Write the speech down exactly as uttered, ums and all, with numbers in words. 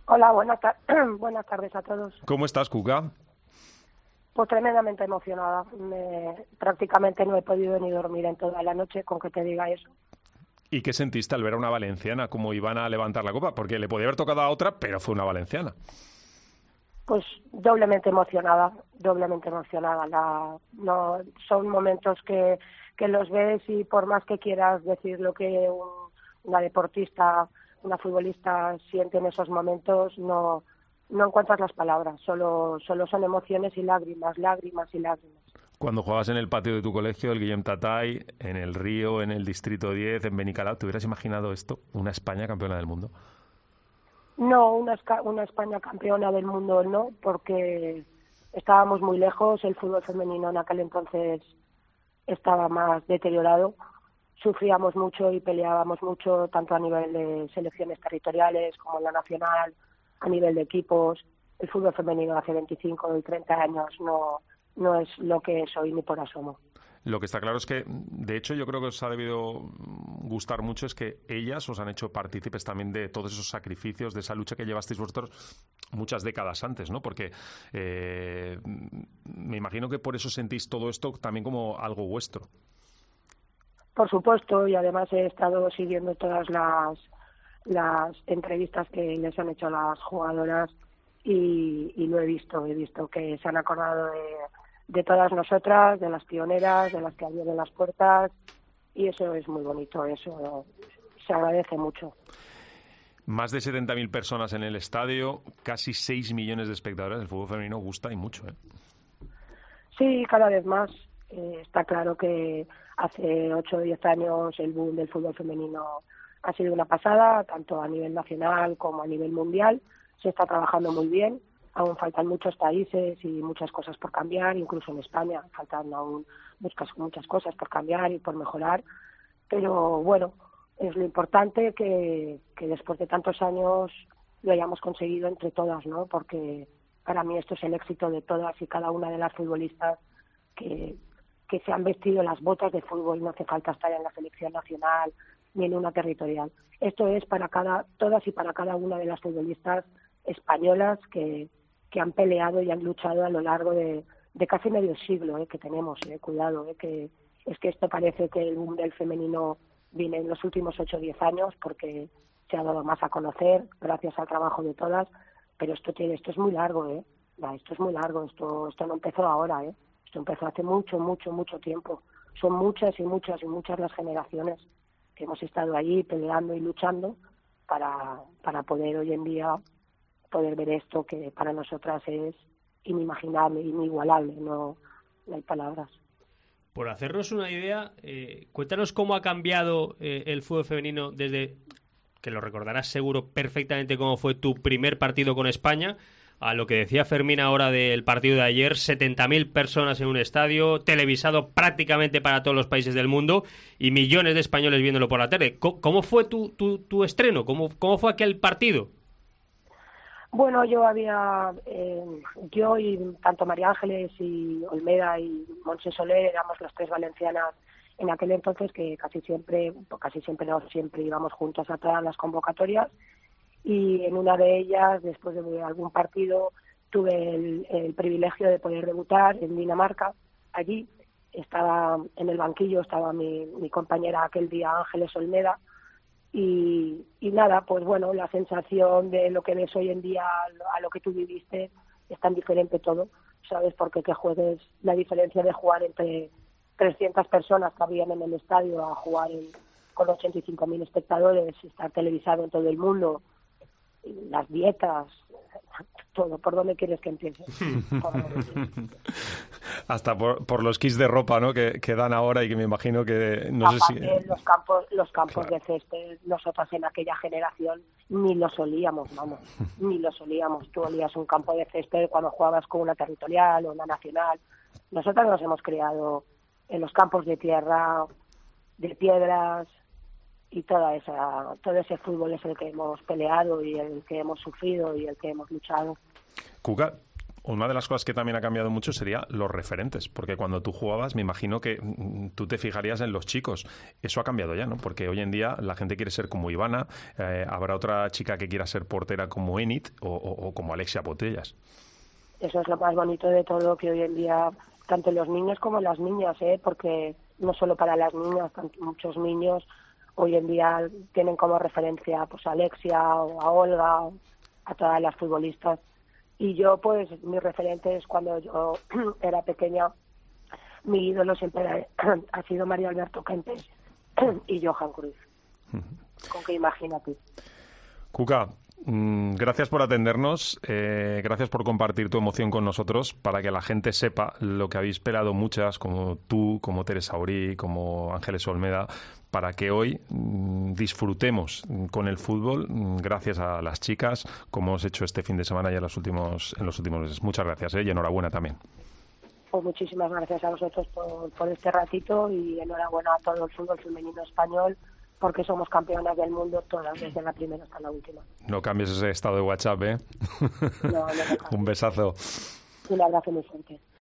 Hola, buenas, tar buenas tardes a todos. ¿Cómo estás, Cuca? Pues tremendamente emocionada. Me, prácticamente no he podido ni dormir en toda la noche, con que te diga eso. ¿Y qué sentiste al ver a una valenciana cómo iban a levantar la copa? Porque le podía haber tocado a otra, pero fue una valenciana. Pues doblemente emocionada, doblemente emocionada. La, no, son momentos que, que los ves y por más que quieras decir lo que un, una deportista, una futbolista siente en esos momentos, no, no encuentras las palabras. Solo, solo son emociones y lágrimas, lágrimas y lágrimas. Cuando jugabas en el patio de tu colegio, el Guillem Tatay, en el Río, en el Distrito diez, en Benicalao, ¿te hubieras imaginado esto? Una España campeona del mundo. No, una, una España campeona del mundo no, porque estábamos muy lejos, el fútbol femenino en aquel entonces estaba más deteriorado, sufríamos mucho y peleábamos mucho, tanto a nivel de selecciones territoriales como en la nacional, a nivel de equipos. El fútbol femenino hace veinticinco y treinta años no, no es lo que es hoy ni por asomo. Lo que está claro es que, de hecho, yo creo que os ha debido gustar mucho es que ellas os han hecho partícipes también de todos esos sacrificios, de esa lucha que llevasteis vosotros muchas décadas antes, ¿no? Porque eh, me imagino que por eso sentís todo esto también como algo vuestro. Por supuesto, y además he estado siguiendo todas las, las entrevistas que les han hecho las jugadoras y, y lo he visto, he visto que se han acordado de... de todas nosotras, de las pioneras, de las que abrieron las puertas, y eso es muy bonito, eso se agradece mucho. Más de setenta mil personas en el estadio, casi seis millones de espectadores. El fútbol femenino gusta y mucho, ¿eh? Sí, cada vez más. Eh, está claro que hace ocho o diez años el boom del fútbol femenino ha sido una pasada, tanto a nivel nacional como a nivel mundial. Se está trabajando muy bien. Aún faltan muchos países y muchas cosas por cambiar, incluso en España faltan aún muchas, muchas cosas por cambiar y por mejorar, pero bueno, es lo importante que, que después de tantos años lo hayamos conseguido entre todas, ¿no? Porque para mí esto es el éxito de todas y cada una de las futbolistas que, que se han vestido las botas de fútbol, no hace falta estar en la selección nacional ni en una territorial. Esto es para cada, todas y para cada una de las futbolistas españolas que que han peleado y han luchado a lo largo de, de casi medio siglo eh, que tenemos, eh, cuidado, eh, que es que esto parece que el boom del femenino viene en los últimos ocho o diez años porque se ha dado más a conocer gracias al trabajo de todas, pero esto tiene, esto es muy largo, eh, ya, esto es muy largo, esto esto no empezó ahora, eh, esto empezó hace mucho, mucho, mucho tiempo. Son muchas y muchas y muchas las generaciones que hemos estado ahí peleando y luchando para, para poder hoy en día poder ver esto que para nosotras es inimaginable, inigualable, no, no hay palabras. Por hacernos una idea, eh, cuéntanos cómo ha cambiado eh, el fútbol femenino desde, que lo recordarás seguro perfectamente cómo fue tu primer partido con España, a lo que decía Fermín ahora del partido de ayer, setenta mil personas en un estadio, televisado prácticamente para todos los países del mundo y millones de españoles viéndolo por la tele. ¿Cómo, cómo fue tu, tu, tu estreno? ¿Cómo, ¿Cómo fue aquel partido? Bueno, yo había, eh, yo y tanto María Ángeles y Olmeda y Montse Soler éramos las tres valencianas en aquel entonces que casi siempre, casi siempre no siempre íbamos juntas a todas las convocatorias y en una de ellas, después de algún partido, tuve el, el privilegio de poder debutar en Dinamarca. Allí estaba en el banquillo, estaba mi, mi compañera aquel día Ángeles Olmeda. Y, y nada, pues bueno, la sensación de lo que ves hoy en día a lo que tú viviste es tan diferente todo, ¿sabes? Porque que juegues, la diferencia de jugar entre trescientas personas que habían en el estadio a jugar en, con ochenta y cinco mil espectadores, estar televisado en todo el mundo, las dietas, todo. ¿Por dónde quieres que empiece? Hasta por, por los kits de ropa, ¿no? Que, que dan ahora y que me imagino que no Aparte, sé si los campos, los campos claro. de césped, nosotras en aquella generación ni los olíamos, vamos, ni los olíamos. Tú olías un campo de césped cuando jugabas con una territorial o una nacional. Nosotras nos hemos criado en los campos de tierra, de piedras, y toda esa, todo ese fútbol es el que hemos peleado y el que hemos sufrido y el que hemos luchado. Cuca, Una de las cosas que también ha cambiado mucho sería los referentes, porque cuando tú jugabas me imagino que mm, tú te fijarías en los chicos. Eso ha cambiado ya, ¿no? Porque hoy en día la gente quiere ser como Ivana, eh, habrá otra chica que quiera ser portera como Enid o, o, o como Alexia Putellas. Eso es lo más bonito de todo, que hoy en día, tanto los niños como las niñas, ¿eh? Porque no solo para las niñas, tanto, muchos niños hoy en día tienen como referencia pues a Alexia o a Olga, a todas las futbolistas. Y yo, pues, mis referentes cuando yo era pequeña, mi ídolo siempre ha sido Mario Alberto Kempes y Johan Cruyff. Con que imagínate. Cuca, mmm, gracias por atendernos, eh, gracias por compartir tu emoción con nosotros para que la gente sepa lo que habéis esperado muchas, como tú, como Teresa Aurí, como Ángeles Olmeda, para que hoy mmm, disfrutemos con el fútbol mmm, gracias a las chicas, como hemos hecho este fin de semana y en los últimos, en los últimos meses. Muchas gracias, ¿eh? Y enhorabuena también. Pues muchísimas gracias a vosotros por, por este ratito y enhorabuena a todo el fútbol femenino español, porque somos campeonas del mundo todas, desde la primera hasta la última. No cambies ese estado de WhatsApp, ¿eh? No, no, no. Un besazo. Un abrazo muy fuerte.